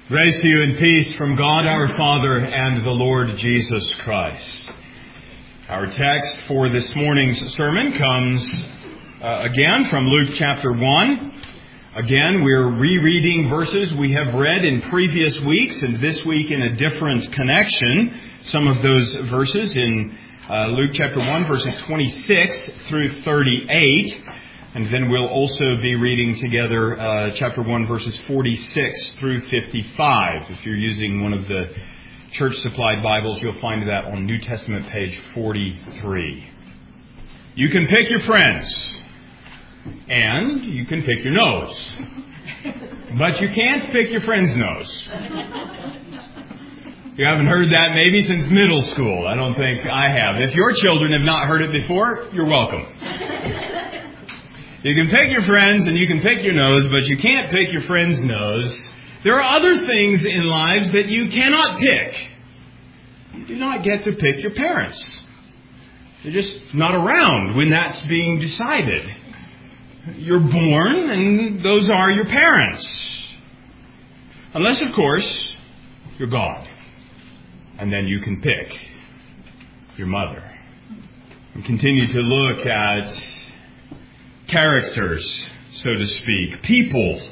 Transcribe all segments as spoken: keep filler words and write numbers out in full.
Grace to you and peace from God our Father and the Lord Jesus Christ. Our text for this morning's sermon comes uh, again from Luke chapter one. Again, we're rereading verses we have read in previous weeks, and this week in a different connection. Some of those verses in uh, Luke chapter one, verses twenty-six through thirty-eight. And then we'll also be reading together uh, chapter one, verses forty-six through fifty-five. If you're using one of the church-supplied Bibles, you'll find that on New Testament page forty-three. You can pick your friends, and you can pick your nose. But you can't pick your friend's nose. You haven't heard that maybe since middle school. I don't think I have. If your children have not heard it before, you're welcome. You can pick your friends and you can pick your nose, but you can't pick your friend's nose. There are other things in lives that you cannot pick. You do not get to pick your parents. They're just not around when that's being decided. You're born and those are your parents. Unless, of course, you're God. And then you can pick your mother. We continue to look at characters, so to speak, people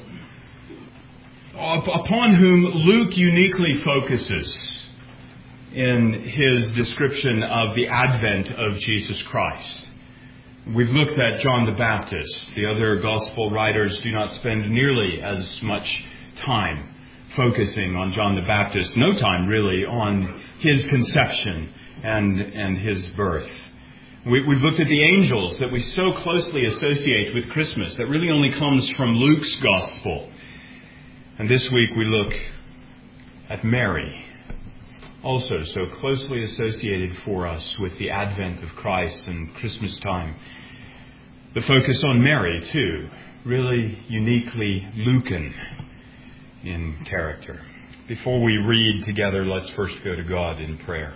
upon whom Luke uniquely focuses in his description of the advent of Jesus Christ. We've looked at John the Baptist. The other gospel writers do not spend nearly as much time focusing on John the Baptist. No time, really, on his conception and, and his birth. We, we've looked at the angels that we so closely associate with Christmas that really only comes from Luke's gospel. And this week we look at Mary, also so closely associated for us with the advent of Christ and Christmas time. The focus on Mary, too, really uniquely Lucan in character. Before we read together, let's first go to God in prayer.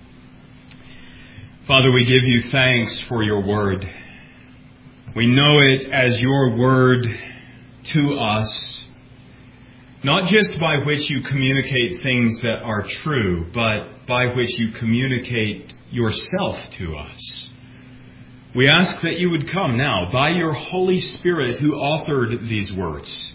Father, we give you thanks for your word. We know it as your word to us, not just by which you communicate things that are true, but by which you communicate yourself to us. We ask that you would come now by your Holy Spirit who authored these words.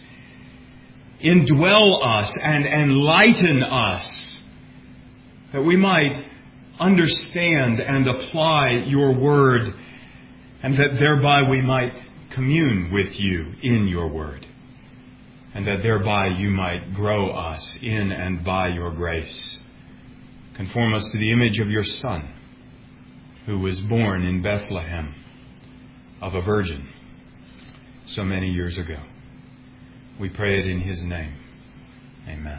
Indwell us and enlighten us that we might understand and apply your word, and that thereby we might commune with you in your word, and that thereby you might grow us in and by your grace. Conform us to the image of your Son, who was born in Bethlehem of a virgin so many years ago. We pray it in his name. Amen.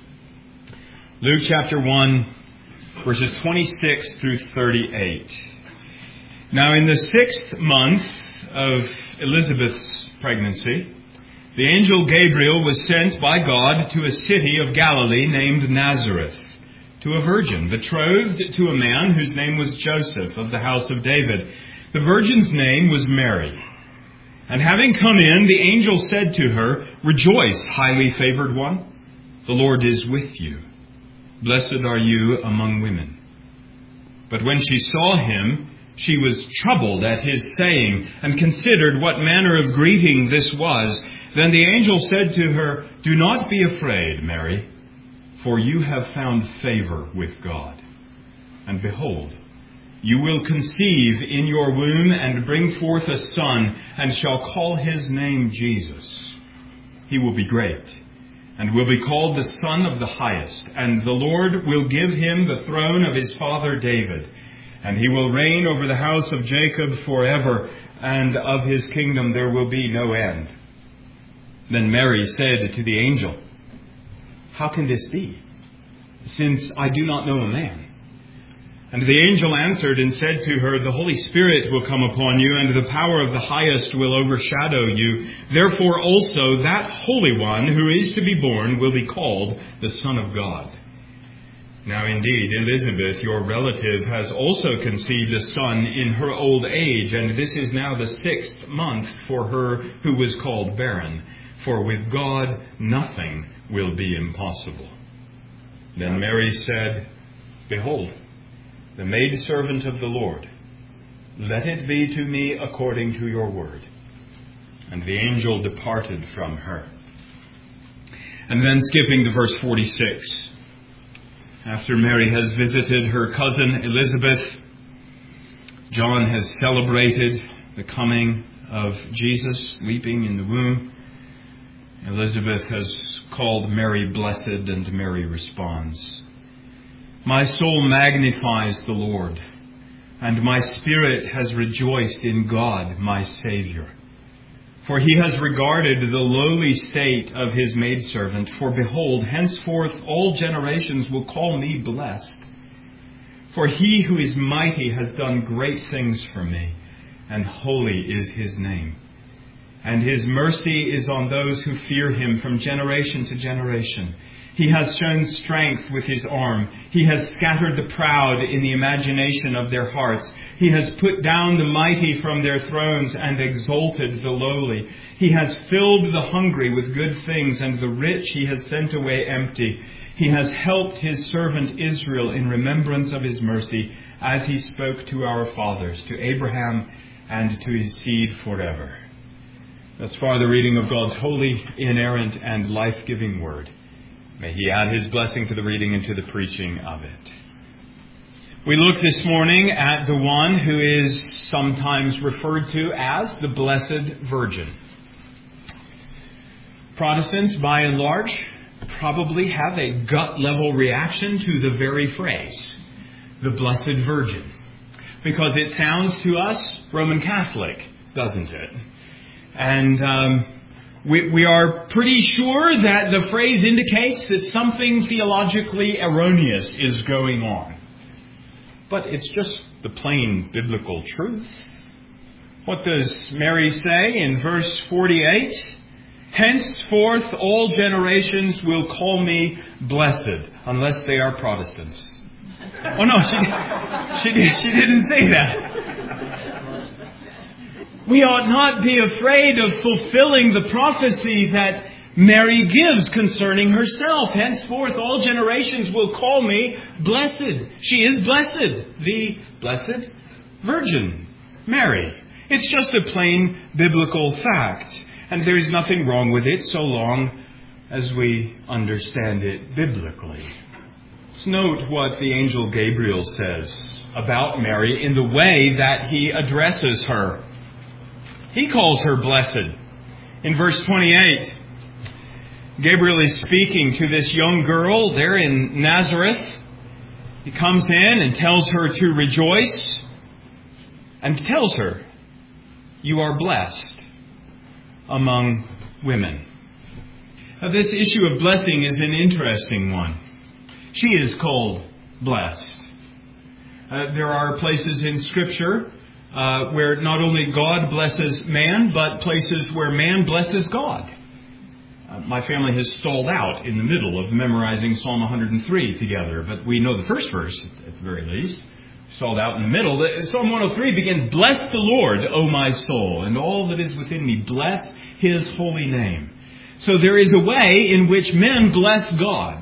Luke chapter one, verses twenty-six through thirty-eight. Now in the sixth month of Elizabeth's pregnancy, the angel Gabriel was sent by God to a city of Galilee named Nazareth, to a virgin betrothed to a man whose name was Joseph of the house of David. The virgin's name was Mary. And having come in, the angel said to her, "Rejoice, highly favored one, the Lord is with you. Blessed are you among women." But when she saw him, she was troubled at his saying, and considered what manner of greeting this was. Then the angel said to her, "Do not be afraid, Mary, for you have found favor with God. And behold, you will conceive in your womb and bring forth a son, and shall call his name Jesus. He will be great, and will be called the Son of the Highest. And the Lord will give him the throne of his father David. And he will reign over the house of Jacob forever, and of his kingdom there will be no end." Then Mary said to the angel, "How can this be, since I do not know a man?" And the angel answered and said to her, "The Holy Spirit will come upon you, and the power of the Highest will overshadow you. Therefore also that Holy One who is to be born will be called the Son of God. Now indeed, Elizabeth, your relative, has also conceived a son in her old age, and this is now the sixth month for her who was called barren. For with God nothing will be impossible." Then Mary said, "Behold, the maidservant of the Lord. Let it be to me according to your word." And the angel departed from her. And then skipping to verse forty-six. After Mary has visited her cousin Elizabeth, John has celebrated the coming of Jesus, weeping in the womb. Elizabeth has called Mary blessed, and Mary responds, "My soul magnifies the Lord, and my spirit has rejoiced in God, my Savior. For he has regarded the lowly state of his maidservant. For behold, henceforth all generations will call me blessed. For he who is mighty has done great things for me, and holy is his name. And his mercy is on those who fear him from generation to generation. He has shown strength with his arm. He has scattered the proud in the imagination of their hearts. He has put down the mighty from their thrones and exalted the lowly. He has filled the hungry with good things, and the rich he has sent away empty. He has helped his servant Israel in remembrance of his mercy, as he spoke to our fathers, to Abraham and to his seed forever." Thus far the reading of God's holy, inerrant, and life-giving word. May he add his blessing to the reading and to the preaching of it. We look this morning at the one who is sometimes referred to as the Blessed Virgin. Protestants, by and large, probably have a gut-level reaction to the very phrase, the Blessed Virgin, because it sounds to us Roman Catholic, doesn't it? And um, we, we are pretty sure that the phrase indicates that something theologically erroneous is going on. But it's just the plain biblical truth. What does Mary say in verse forty-eight? "Henceforth all generations will call me blessed," unless they are Protestants. Oh no, she, she, did, she didn't say that. We ought not be afraid of fulfilling the prophecy that Mary gives concerning herself. Henceforth all generations will call me blessed. She is blessed, the Blessed Virgin Mary. It's just a plain biblical fact. And there is nothing wrong with it so long as we understand it biblically. Let's note what the angel Gabriel says about Mary in the way that he addresses her. He calls her blessed. In verse twenty-eight, Gabriel is speaking to this young girl there in Nazareth. He comes in and tells her to rejoice and tells her, "You are blessed among women." Now, this issue of blessing is an interesting one. She is called blessed. Uh, there are places in Scripture uh, where not only God blesses man, but places where man blesses God. Uh, my family has stalled out in the middle of memorizing Psalm one hundred three together, but we know the first verse at the very least. Stalled out in the middle. Psalm one oh three begins, "Bless the Lord, O my soul, and all that is within me. Bless his holy name." So there is a way in which men bless God.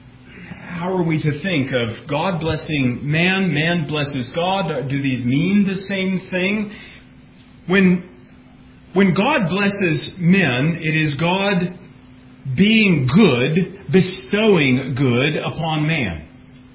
How are we to think of God blessing man, man blesses God? Do these mean the same thing? When, when God blesses men, it is God being good, bestowing good upon man.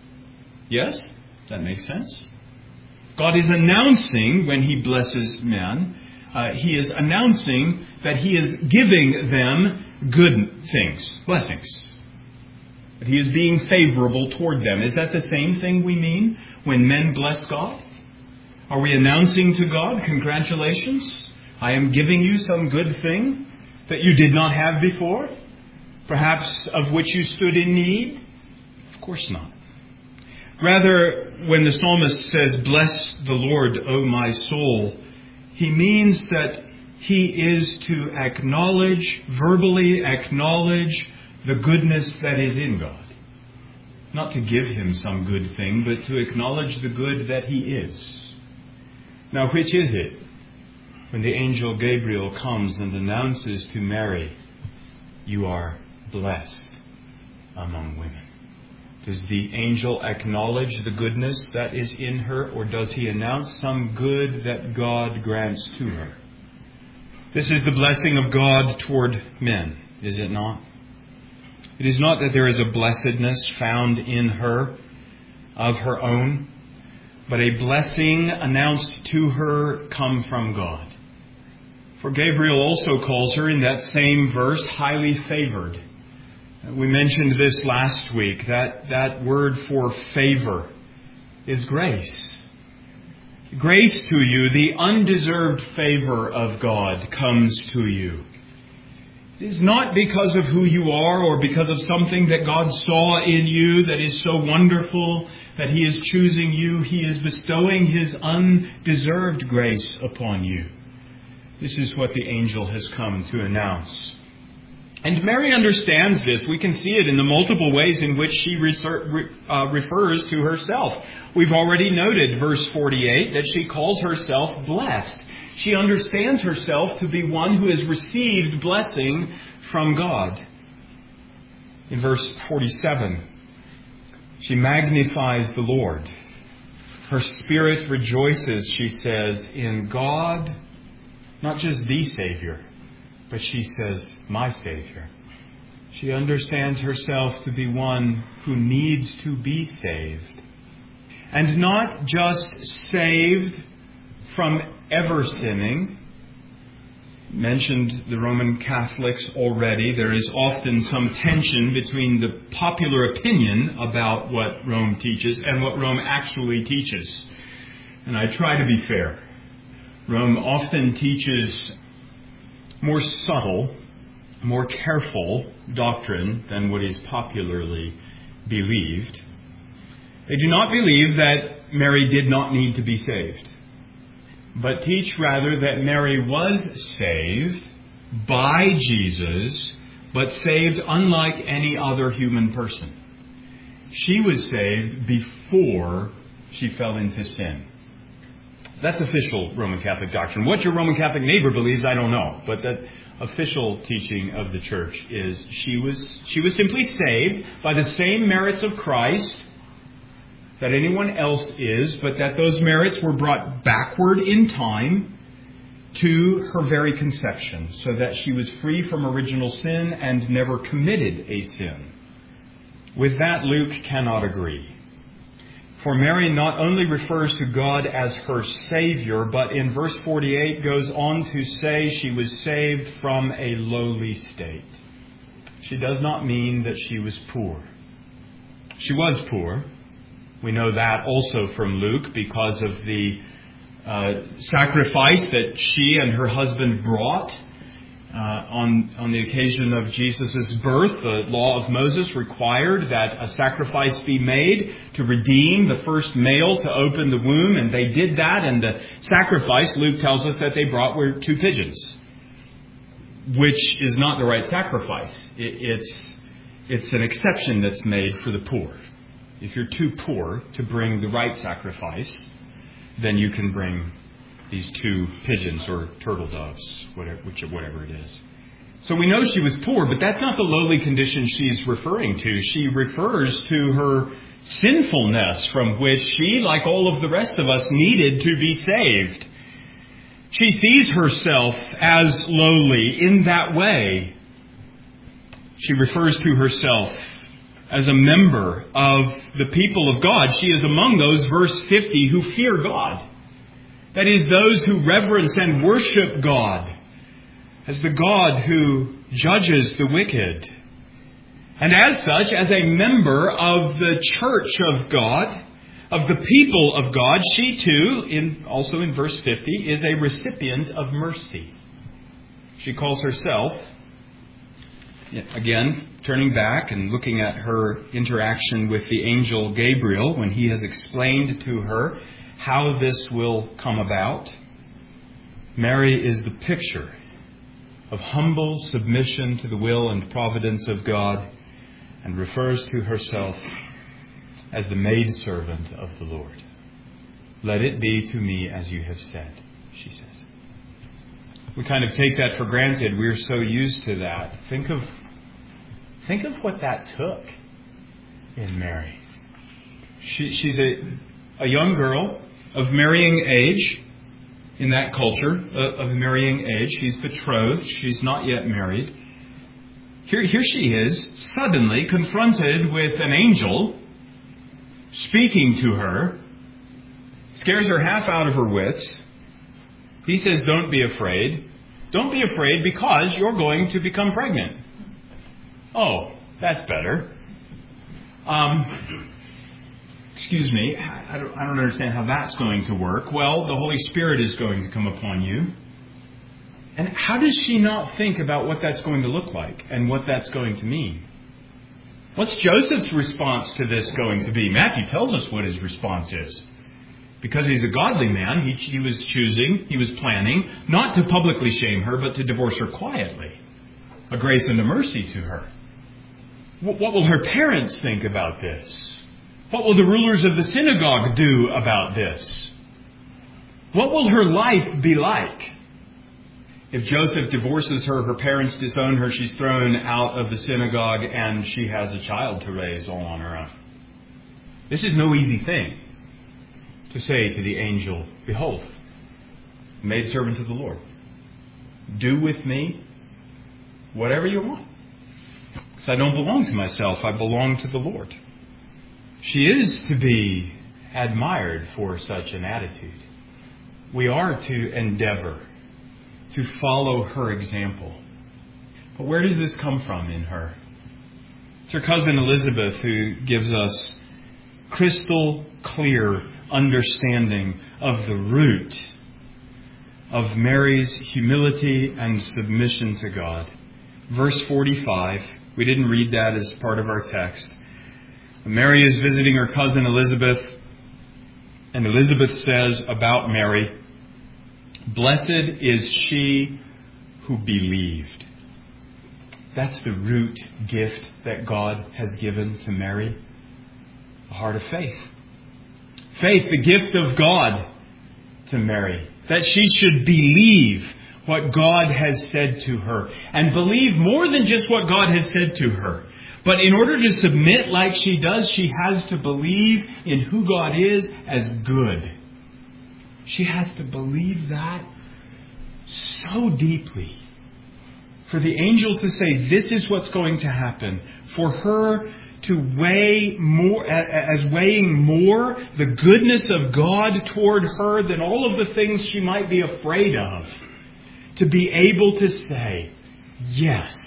Yes? Does that make sense? God is announcing, when he blesses men, uh, he is announcing that he is giving them good things, blessings. That he is being favorable toward them. Is that the same thing we mean when men bless God? Are we announcing to God, "Congratulations, I am giving you some good thing that you did not have before, perhaps of which you stood in need"? Of course not. Rather, when the psalmist says, "Bless the Lord, O my soul," he means that he is to acknowledge, verbally acknowledge, the goodness that is in God. Not to give him some good thing, but to acknowledge the good that he is. Now, which is it when the angel Gabriel comes and announces to Mary, "You are blessed"? among women. Does the angel acknowledge the goodness that is in her, or does he announce some good that God grants to her? This is the blessing of God toward men, is it not? It is not that there is a blessedness found in her of her own, but a blessing announced to her come from God. For Gabriel also calls her in that same verse highly favored. We mentioned this last week, that that word for favor is grace. Grace to you, the undeserved favor of God comes to you. It is not because of who you are or because of something that God saw in you that is so wonderful that He is choosing you. He is bestowing His undeserved grace upon you. This is what the angel has come to announce. And Mary understands this. We can see it in the multiple ways in which she reser- uh, refers to herself. We've already noted, verse forty-eight, that she calls herself blessed. She understands herself to be one who has received blessing from God. In verse forty-seven, she magnifies the Lord. Her spirit rejoices, she says, in God, not just the Savior, but she says, my Savior. She understands herself to be one who needs to be saved. And not just saved from ever sinning. Mentioned the Roman Catholics already. There is often some tension between the popular opinion about what Rome teaches and what Rome actually teaches. And I try to be fair. Rome often teaches more subtle, more careful doctrine than what is popularly believed. They do not believe that Mary did not need to be saved, but teach rather that Mary was saved by Jesus, but saved unlike any other human person. She was saved before she fell into sin. That's official Roman Catholic doctrine. What your Roman Catholic neighbor believes, I don't know. But the official teaching of the church is she was she was simply saved by the same merits of Christ that anyone else is, but that those merits were brought backward in time to her very conception, so that she was free from original sin and never committed a sin. With that, Luke cannot agree. For Mary not only refers to God as her Savior, but in verse forty-eight goes on to say she was saved from a lowly state. She does not mean that she was poor. She was poor. We know that also from Luke because of the uh, sacrifice that she and her husband brought uh, on, on the occasion of Jesus' birth. The law of Moses required that a sacrifice be made to redeem the first male to open the womb, and they did that, and the sacrifice, Luke tells us that they brought were two pigeons, which is not the right sacrifice. It, it's, it's an exception that's made for the poor. If you're too poor to bring the right sacrifice, then you can bring these two pigeons or turtle doves, whatever, which, whatever it is. So we know she was poor, but that's not the lowly condition she's referring to. She refers to her sinfulness from which she, like all of the rest of us, needed to be saved. She sees herself as lowly in that way. She refers to herself as a member of the people of God. She is among those, verse fifty, who fear God. That is, those who reverence and worship God as the God who judges the wicked. And as such, as a member of the church of God, of the people of God, she too, in, also in verse fifty, is a recipient of mercy. She calls herself, again, turning back and looking at her interaction with the angel Gabriel when he has explained to her how this will come about. Mary is the picture of humble submission to the will and providence of God, and refers to herself as the maidservant of the Lord. Let it be to me as you have said, she says. We kind of take that for granted. We're so used to that. Think of Think of what that took. in Mary. She, she's a, a young girl of marrying age in that culture, uh, of marrying age. She's betrothed. She's not yet married. Here, here she is, suddenly confronted with an angel speaking to her. Scares her half out of her wits. He says, don't be afraid. Don't be afraid because you're going to become pregnant. Oh, that's better. Um, excuse me, I don't, I don't understand how that's going to work. Well, the Holy Spirit is going to come upon you. And how does she not think about what that's going to look like and what that's going to mean? What's Joseph's response to this going to be? Matthew tells us what his response is. Because he's a godly man, he, he was choosing, he was planning, not to publicly shame her, but to divorce her quietly. A grace and a mercy to her. What will her parents think about this? What will the rulers of the synagogue do about this? What will her life be like? If Joseph divorces her, her parents disown her, she's thrown out of the synagogue, and she has a child to raise all on her own. This is no easy thing to say to the angel, behold, maidservant of the Lord, do with me whatever you want. Because I don't belong to myself, I belong to the Lord. She is to be admired for such an attitude. We are to endeavor to follow her example. But where does this come from in her? It's her cousin Elizabeth who gives us crystal clear understanding of the root of Mary's humility and submission to God. Verse forty-five, we didn't read that as part of our text. Mary is visiting her cousin Elizabeth, and Elizabeth says about Mary, blessed is she who believed. That's the root gift that God has given to Mary, a heart of faith. Faith, the gift of God to Mary, that she should believe what God has said to her, and believe more than just what God has said to her. But in order to submit like she does, she has to believe in who God is as good. She has to believe that so deeply. For the angel to say, this is what's going to happen. For her to weigh more, as weighing more the goodness of God toward her than all of the things she might be afraid of. To be able to say, yes,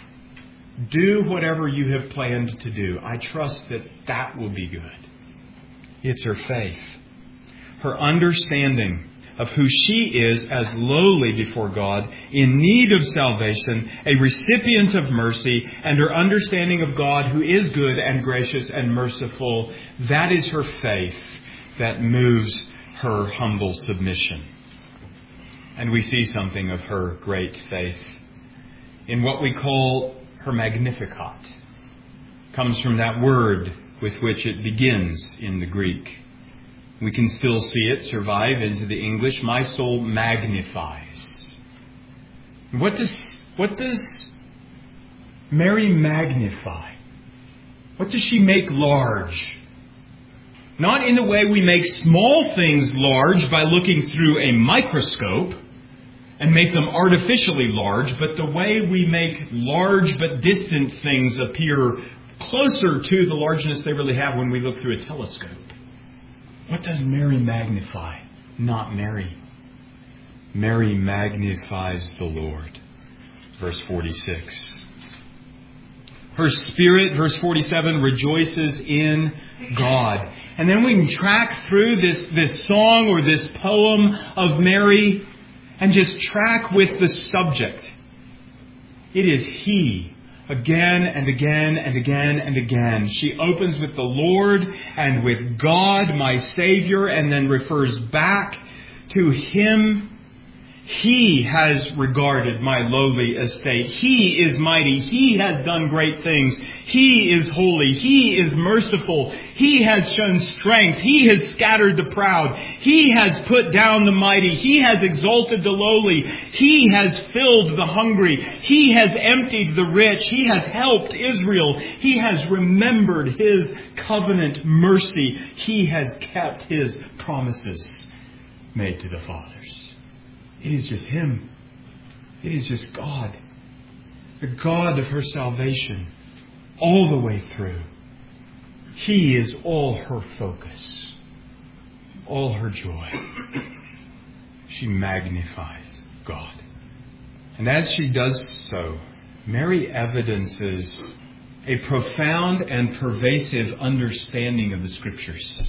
do whatever you have planned to do. I trust that that will be good. It's her faith. Her understanding of who she is as lowly before God, in need of salvation, a recipient of mercy, and her understanding of God who is good and gracious and merciful. That is her faith that moves her humble submission. And we see something of her great faith in what we call her Magnificat. It comes from that word with which it begins in the Greek. We can still see it survive into the English. My soul magnifies. What does, what does Mary magnify? What does she make large? Not in the way we make small things large by looking through a microscope and make them artificially large, but the way we make large but distant things appear closer to the largeness they really have when we look through a telescope. What does Mary magnify? Not Mary. Mary magnifies the Lord. Verse forty-six. Her spirit, verse forty-seven, rejoices in God. And then we can track through this, this song or this poem of Mary and just track with the subject. It is He. Again and again and again and again. She opens with the Lord and with God, my Savior, and then refers back to Him. He has regarded my lowly estate. He is mighty. He has done great things. He is holy. He is merciful. He has shown strength. He has scattered the proud. He has put down the mighty. He has exalted the lowly. He has filled the hungry. He has emptied the rich. He has helped Israel. He has remembered His covenant mercy. He has kept His promises made to the fathers. It is just Him. It is just God. The God of her salvation. All the way through. He is all her focus. All her joy. She magnifies God. And as she does so, Mary evidences a profound and pervasive understanding of the Scriptures.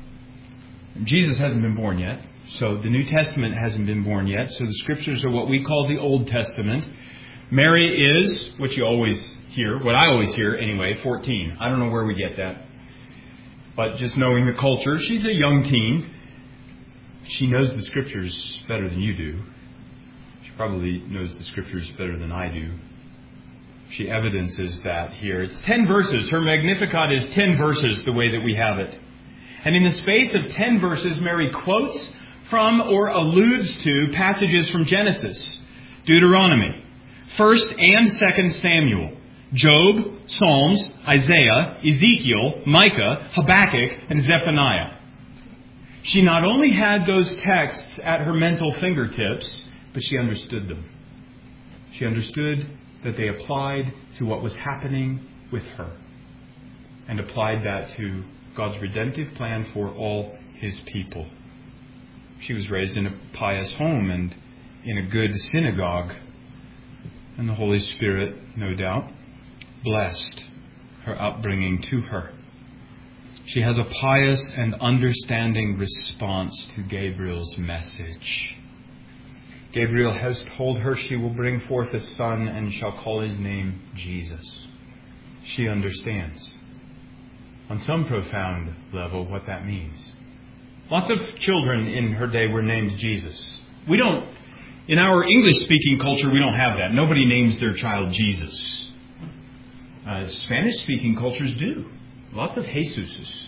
Jesus hasn't been born yet. So the New Testament hasn't been born yet. So the Scriptures are what we call the Old Testament. Mary is, what you always hear, what I always hear anyway, fourteen. I don't know where we get that. But just knowing the culture, she's a young teen. She knows the Scriptures better than you do. She probably knows the Scriptures better than I do. She evidences that here. It's ten verses. Her Magnificat is ten verses the way that we have it. And in the space of ten verses, Mary quotes from or alludes to passages from Genesis, Deuteronomy, First and Second Samuel, Job, Psalms, Isaiah, Ezekiel, Micah, Habakkuk, and Zephaniah. She not only had those texts at her mental fingertips, but she understood them. She understood that they applied to what was happening with her, and applied that to God's redemptive plan for all His people. She was raised in a pious home and in a good synagogue. And the Holy Spirit, no doubt, blessed her upbringing to her. She has a pious and understanding response to Gabriel's message. Gabriel has told her she will bring forth a son and shall call his name Jesus. She understands on some profound level what that means. Lots of children in her day were named Jesus. We don't, in our English-speaking culture, we don't have that. Nobody names their child Jesus. Uh, Spanish-speaking cultures do. Lots of Jesuses.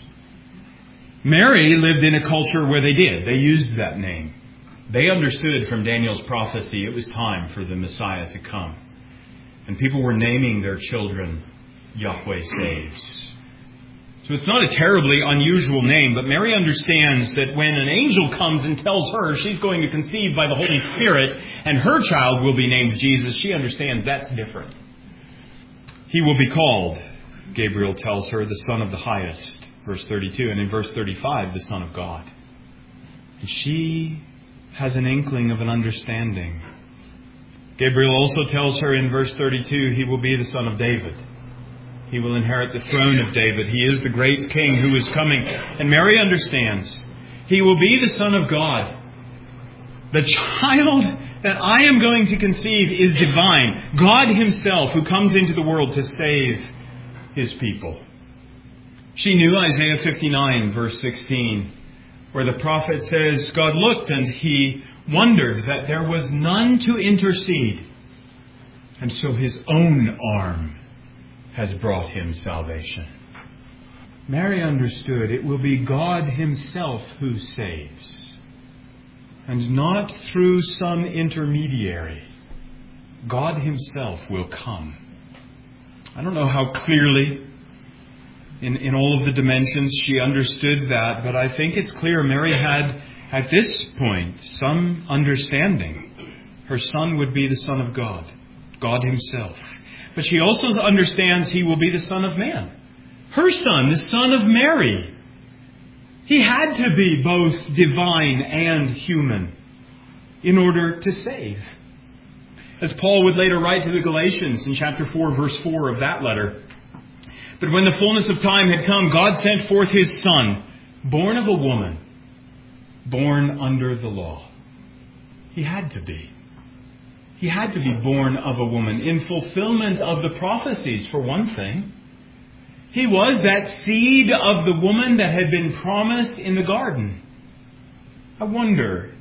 Mary lived in a culture where they did. They used that name. They understood from Daniel's prophecy it was time for the Messiah to come. And people were naming their children Yahweh Saves. So it's not a terribly unusual name, but Mary understands that when an angel comes and tells her she's going to conceive by the Holy Spirit and her child will be named Jesus, she understands that's different. He will be called, Gabriel tells her, the Son of the Highest, verse thirty-two, and in verse thirty-five, the Son of God. And she has an inkling of an understanding. Gabriel also tells her in verse thirty-two, he will be the Son of David. He will inherit the throne of David. He is the great king who is coming. And Mary understands. He will be the Son of God. The child that I am going to conceive is divine. God Himself who comes into the world to save His people. She knew Isaiah fifty-nine, verse sixteen, where the prophet says, God looked and He wondered that there was none to intercede. And so His own arm has brought Him salvation. Mary understood it will be God Himself who saves, and not through some intermediary. God Himself will come. I don't know how clearly, in, in all of the dimensions, she understood that, but I think it's clear Mary had, at this point, some understanding. Her Son would be the Son of God, God Himself. But she also understands He will be the Son of Man. Her Son, the Son of Mary. He had to be both divine and human in order to save. As Paul would later write to the Galatians in chapter four, verse four of that letter. But when the fullness of time had come, God sent forth His Son, born of a woman, born under the law. He had to be. He had to be born of a woman in fulfillment of the prophecies, for one thing. He was that seed of the woman that had been promised in the garden. I wonder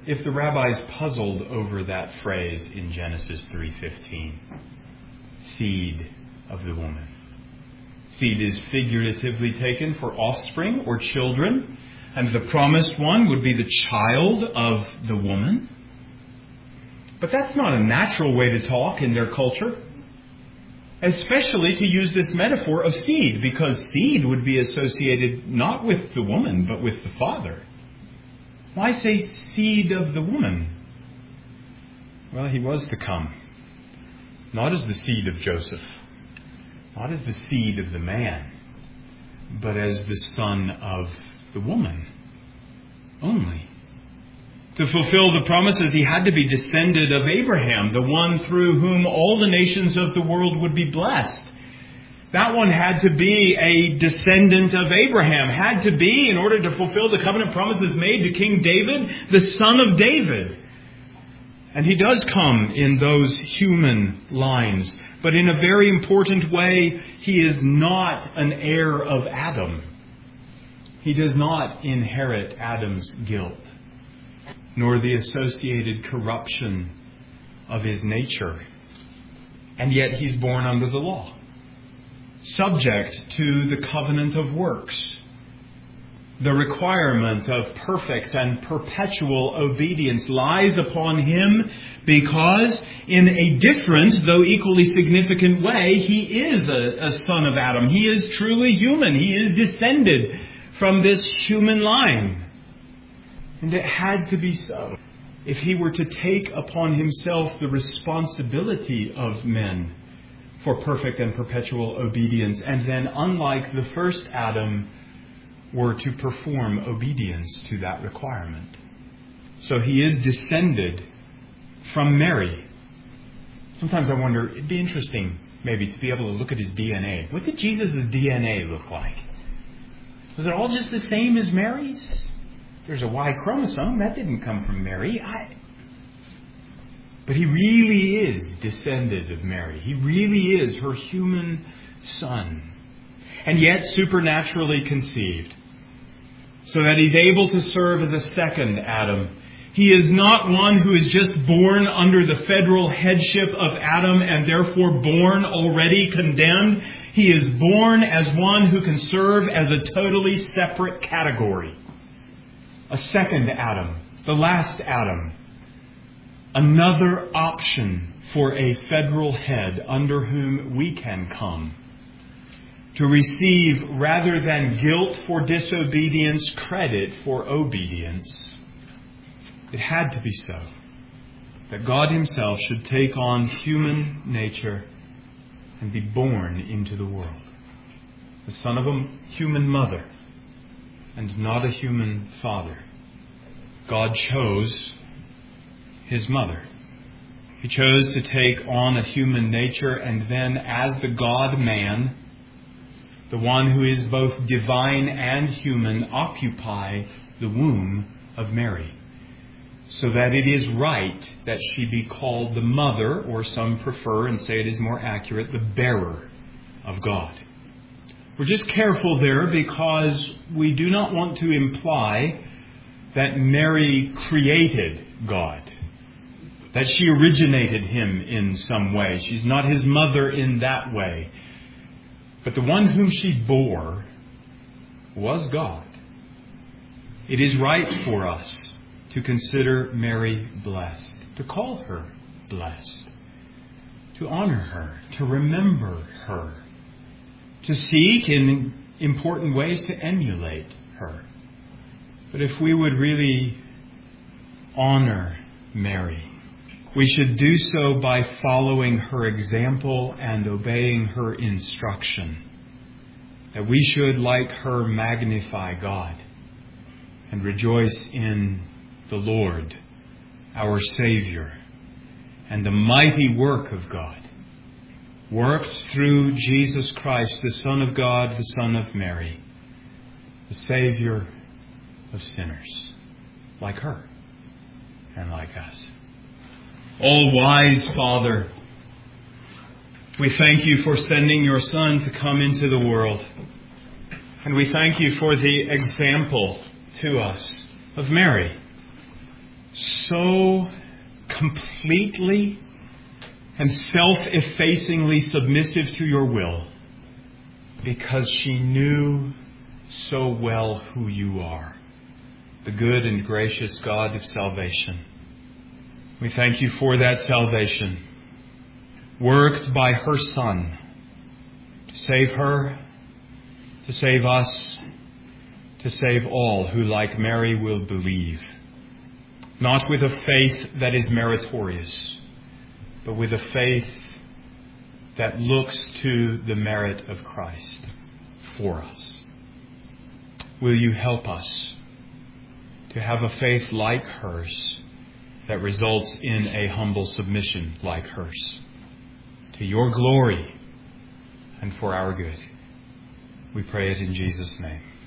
if the rabbis puzzled over that phrase in Genesis three fifteen? Seed of the woman. Seed is figuratively taken for offspring or children, and the promised one would be the child of the woman. But that's not a natural way to talk in their culture, especially to use this metaphor of seed, because seed would be associated not with the woman, but with the father. Why say seed of the woman? Well, he was to come, not as the seed of Joseph, not as the seed of the man, but as the son of the woman only. To fulfill the promises, he had to be descended of Abraham, the one through whom all the nations of the world would be blessed. That one had to be a descendant of Abraham, had to be, in order to fulfill the covenant promises made to King David, the son of David. And he does come in those human lines, but in a very important way, he is not an heir of Adam. He does not inherit Adam's guilt, nor the associated corruption of his nature. And yet he's born under the law, subject to the covenant of works, the requirement of perfect and perpetual obedience lies upon him because, in a different, though equally significant way, he is a, a son of Adam. He is truly human. He is descended from this human line. And it had to be so if he were to take upon himself the responsibility of men for perfect and perpetual obedience, and then, unlike the first Adam, were to perform obedience to that requirement. So he is descended from Mary. Sometimes I wonder, it'd be interesting maybe to be able to look at his D N A. What did Jesus' D N A look like? Was it all just the same as Mary's? There's a Y chromosome. That didn't come from Mary. I... But he really is descended of Mary. He really is her human son. And yet supernaturally conceived, so that he's able to serve as a second Adam. He is not one who is just born under the federal headship of Adam and therefore born already condemned. He is born as one who can serve as a totally separate category. A second Adam, the last Adam. Another option for a federal head under whom we can come to receive, rather than guilt for disobedience, credit for obedience. It had to be so, that God himself should take on human nature and be born into the world. The son of a human mother and not a human father. God chose his mother. He chose to take on a human nature, and then as the God-man, the one who is both divine and human, occupy the womb of Mary, so that it is right that she be called the mother, or some prefer and say it is more accurate, the bearer of God. We're just careful there because we do not want to imply that Mary created God, that she originated him in some way. She's not his mother in that way. But the one whom she bore was God. It is right for us to consider Mary blessed, to call her blessed, to honor her, to remember her, to seek in important ways to emulate her. But if we would really honor Mary, we should do so by following her example and obeying her instruction. That we should, like her, magnify God and rejoice in the Lord, our Savior, and the mighty work of God, worked through Jesus Christ, the Son of God, the Son of Mary, the Savior of sinners, like her and like us. All-wise Father, we thank you for sending your Son to come into the world. And we thank you for the example to us of Mary. so completely and self-effacingly submissive to your will because she knew so well who you are, the good and gracious God of salvation. We thank you for that salvation, worked by her Son to save her, to save us, to save all who, like Mary, will believe. Not with a faith that is meritorious, but with a faith that looks to the merit of Christ for us. Will you help us to have a faith like hers that results in a humble submission like hers, to your glory and for our good? We pray it in Jesus' name.